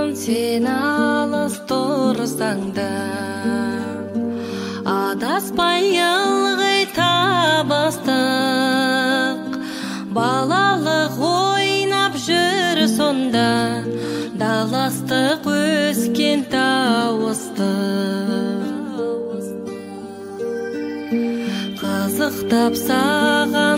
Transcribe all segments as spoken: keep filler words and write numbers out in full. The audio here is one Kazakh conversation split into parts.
Sen alыс тұрсаң да, адаспай ылғи табыстық. Балалық ойнап жүр сонда, даластық өскен тауыстық. Қызықтап саған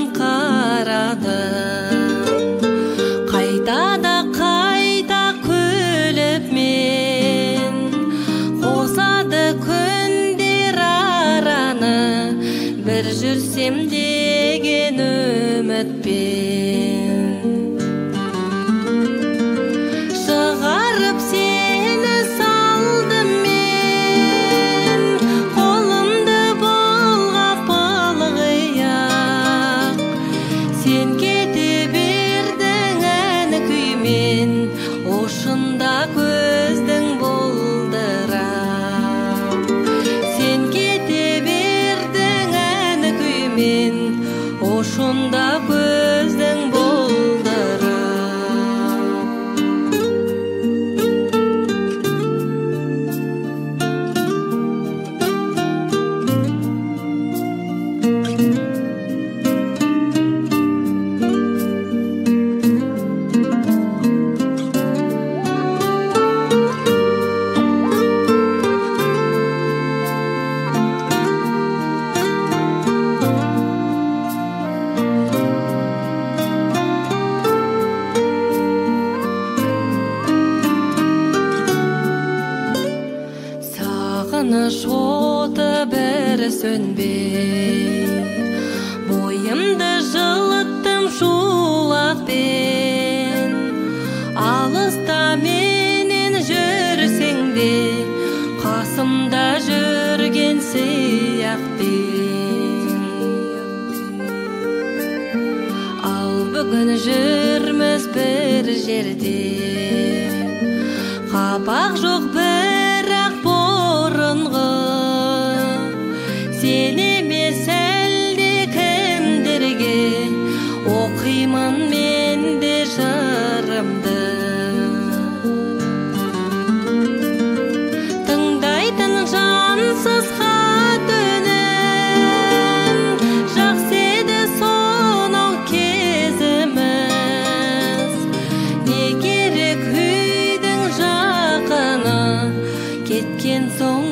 қарадым, қайта да қайта күліп мен. Қосады күндер араны, бір жүрсем деген үмітпен. Шығарып сені салдым мен, қолымды бұлғап ылғи-ақ. Сен кете бердің ән күймен, ошында көздің бұлдырап. Сен кете бердің ән күймен, ошында көздің бұлдырап. Сағыныш оты бір сөнбей, бойымды жылыттым шуақпен. Алыста менен жүрсең де, қасымда жүрген сияқтен. Ал бүгін жүрміз бір жерде, қапақ жоқ бірақ бұрынғы. Сен емес әлде кімдерге, оқимын мен де жырымды. Тыңдайтын жансыз хат үнін, жақсы еді сонау кезіміз. Не керек үйдің жақыны, кеткен соң